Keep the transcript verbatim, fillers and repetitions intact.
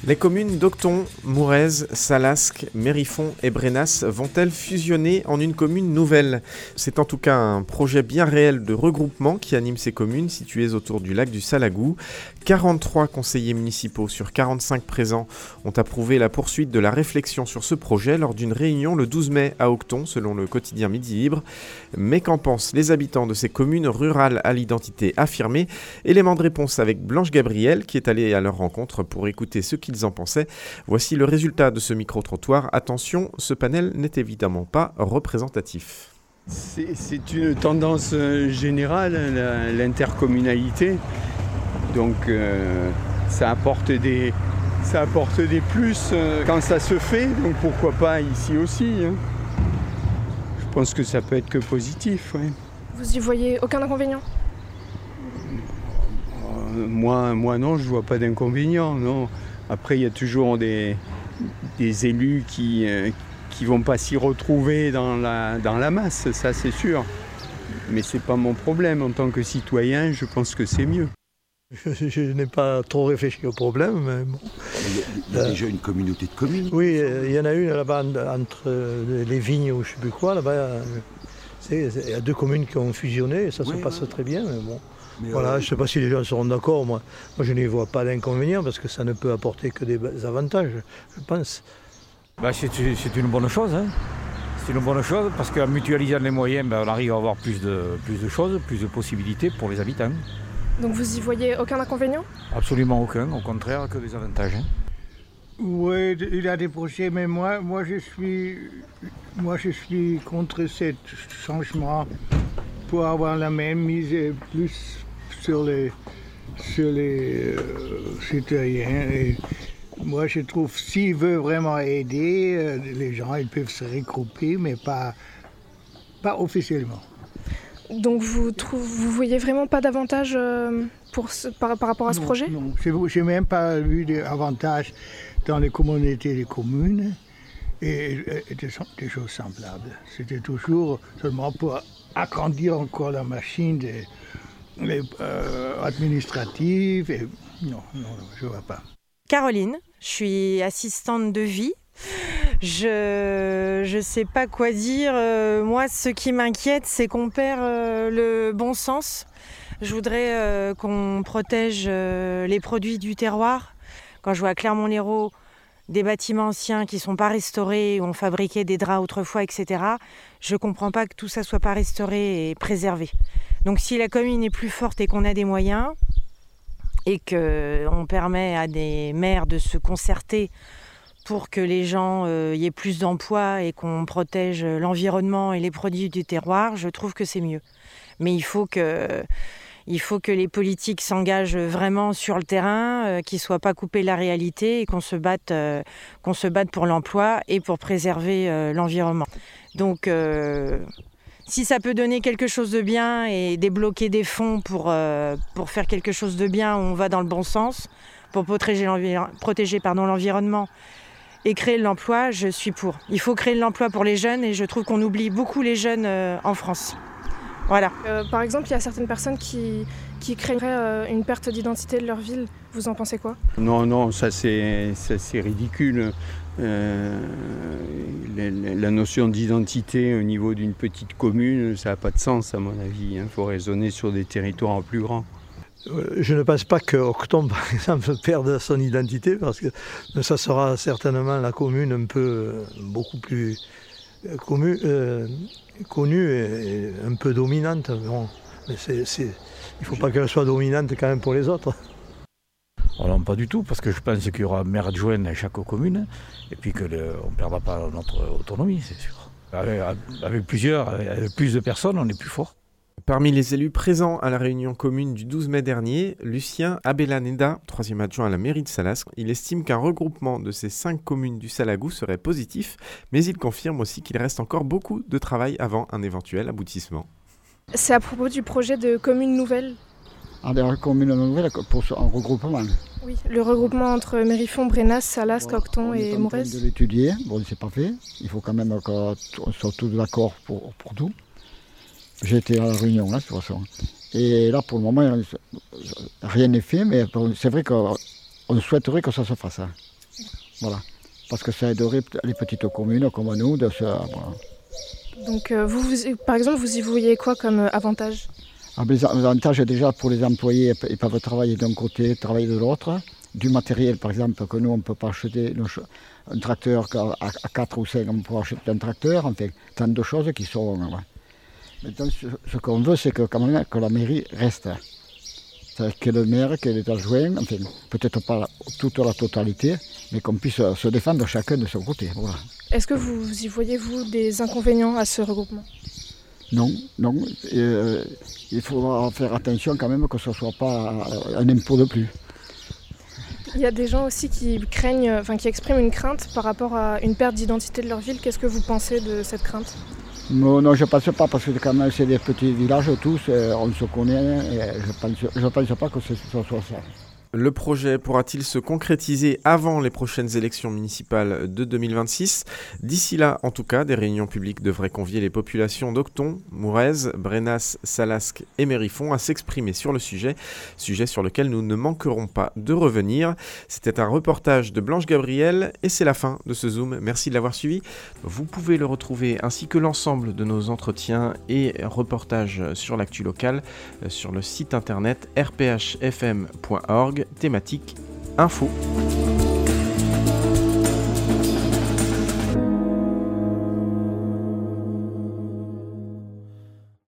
Les communes d'Aucton, Mourez, Salasque, Mérifont et Brénas vont-elles fusionner en une commune nouvelle ? C'est en tout cas un projet bien réel de regroupement qui anime ces communes situées autour du lac du Salagou. quarante-trois conseillers municipaux sur quarante-cinq présents ont approuvé la poursuite de la réflexion sur ce projet lors d'une réunion le douze mai à Aucton, selon le quotidien Midi Libre. Mais qu'en pensent les habitants de ces communes rurales à l'identité affirmée ? Élément de réponse avec Blanche Gabriel qui est allée à leur rencontre pour écouter ce qu'ils en pensaient. Voici le résultat de ce micro-trottoir. Attention, ce panel n'est évidemment pas représentatif. C'est, c'est une tendance générale, la, l'intercommunalité. Donc euh, ça apporte des, ça apporte des plus euh, quand ça se fait. Donc pourquoi pas ici aussi, hein. Je pense que ça peut être que positif. Ouais. Vous y voyez aucun inconvénient ? euh, moi, moi non, je vois pas d'inconvénient. Non. Après, il y a toujours des, des élus qui euh, qui vont pas s'y retrouver dans la, dans la masse, ça c'est sûr. Mais c'est pas mon problème. En tant que citoyen, je pense que c'est mieux. Je, je n'ai pas trop réfléchi au problème, mais bon. Il y a, il y a euh, déjà une communauté de communes. Oui, il y en a une là-bas entre les vignes ou je ne sais plus quoi. Là-bas, c'est, il y a deux communes qui ont fusionné et ça oui, se passe ouais. très bien. Mais bon. Mais voilà, euh... je ne sais pas si les gens seront d'accord. Moi, moi je n'y vois pas d'inconvénient parce que ça ne peut apporter que des avantages, je pense. Bah, c'est, c'est une bonne chose. Hein. C'est une bonne chose parce qu'en mutualisant les moyens, ben, on arrive à avoir plus de, plus de choses, plus de possibilités pour les habitants. Donc vous y voyez aucun inconvénient ? Absolument aucun, au contraire que des avantages. Hein. Oui, il y a des projets, mais moi, moi, je suis, moi je suis contre ce changement pour avoir la même mise plus sur les, sur les euh, citoyens. Et moi je trouve s'ils veulent vraiment aider, euh, les gens ils peuvent se regrouper, mais pas, pas officiellement. Donc vous trouvez, vous voyez vraiment pas d'avantage euh, pour ce, par, par rapport à ce non, projet ? Non, je n'ai même pas vu d'avantage dans les communautés des communes et, et des, des choses semblables. C'était toujours seulement pour agrandir encore la machine des, les, euh, administrative. Et, non, non, je ne vois pas. Caroline, je suis assistante de vie. Je ne sais pas quoi dire. Euh, moi, ce qui m'inquiète, c'est qu'on perd euh, le bon sens. Je voudrais euh, qu'on protège euh, les produits du terroir. Quand je vois à Clermont-Lérault des bâtiments anciens qui ne sont pas restaurés, où on fabriquait des draps autrefois, et cetera, je ne comprends pas que tout ça ne soit pas restauré et préservé. Donc si la commune est plus forte et qu'on a des moyens, et qu'on permet à des maires de se concerter pour que les gens euh, y aient plus d'emplois et qu'on protège l'environnement et les produits du terroir, je trouve que c'est mieux. Mais il faut que, il faut que les politiques s'engagent vraiment sur le terrain, euh, qu'ils ne soient pas coupés de la réalité et qu'on se batte, euh, qu'on se batte pour l'emploi et pour préserver euh, l'environnement. Donc, euh, si ça peut donner quelque chose de bien et débloquer des fonds pour, euh, pour faire quelque chose de bien, on va dans le bon sens, pour protéger, l'envir- protéger pardon, l'environnement, et créer de l'emploi, je suis pour. Il faut créer de l'emploi pour les jeunes et je trouve qu'on oublie beaucoup les jeunes euh, en France. Voilà. Euh, par exemple, il y a certaines personnes qui, qui craigneraient euh, une perte d'identité de leur ville. Vous en pensez quoi ? Non, non, ça c'est, ça, c'est ridicule. Euh, la, la notion d'identité au niveau d'une petite commune, ça n'a pas de sens à mon avis. Il faut raisonner sur des territoires plus grands. Je ne pense pas que Aucton, par exemple, perde son identité, parce que ça sera certainement la commune un peu, beaucoup plus commu, euh, connue et un peu dominante. Bon, mais c'est, c'est, il ne faut pas qu'elle soit dominante quand même pour les autres. Oh non, pas du tout, parce que je pense qu'il y aura un maire adjoint à chaque commune, et puis qu'on ne perdra pas notre autonomie, c'est sûr. Avec, avec plusieurs, avec plus de personnes, on est plus fort. Parmi les élus présents à la réunion commune du douze mai dernier, Lucien Abelaneda, troisième adjoint à la mairie de Salasque, il estime qu'un regroupement de ces cinq communes du Salagou serait positif, mais il confirme aussi qu'il reste encore beaucoup de travail avant un éventuel aboutissement. C'est à propos du projet de commune nouvelle. Ah, des communes nouvelles pour un regroupement. Oui, le regroupement entre Mérifont, Brénas, Salasque, Aucton et Mourez. On est en train de l'étudier, bon c'est pas fait, il faut quand même qu'on soit tous d'accord pour, pour tout. J'ai été à la réunion, là, de toute façon. Et là, pour le moment, rien n'est fait, mais c'est vrai qu'on souhaiterait que ça se fasse. Voilà. Parce que ça aiderait les petites communes comme nous de se... Voilà. Donc euh, vous, vous, par exemple, vous y voyez quoi comme euh, avantage? Ah, les avantages déjà pour les employés, ils peuvent travailler d'un côté, travailler de l'autre. Du matériel par exemple, que nous on ne peut pas acheter un tracteur à quatre ou cinq, on peut acheter un tracteur, enfin tant de choses qui sont... Ouais. Maintenant ce qu'on veut c'est que, quand même, que la mairie reste. C'est-à-dire que le maire, que les adjoints, enfin peut-être pas toute la totalité, mais qu'on puisse se défendre chacun de son côté. Voilà. Est-ce que vous y voyez vous des inconvénients à ce regroupement? Non, non. Euh, il faudra faire attention quand même que ce ne soit pas un impôt de plus. Il y a des gens aussi qui craignent, enfin qui expriment une crainte par rapport à une perte d'identité de leur ville. Qu'est-ce que vous pensez de cette crainte? Non, non, je ne pense pas parce que quand même c'est des petits villages tous, on se connaît et je ne pense, je pense pas que ce soit ça. Le projet pourra-t-il se concrétiser avant les prochaines élections municipales de deux mille vingt-six? D'ici là, en tout cas, des réunions publiques devraient convier les populations d'Aucton, Mourez, Brennas, Salasque et Mérifon à s'exprimer sur le sujet, sujet sur lequel nous ne manquerons pas de revenir. C'était un reportage de Blanche Gabriel et c'est la fin de ce Zoom. Merci de l'avoir suivi. Vous pouvez le retrouver ainsi que l'ensemble de nos entretiens et reportages sur l'actu locale sur le site internet r p h f m point org. Thématique info.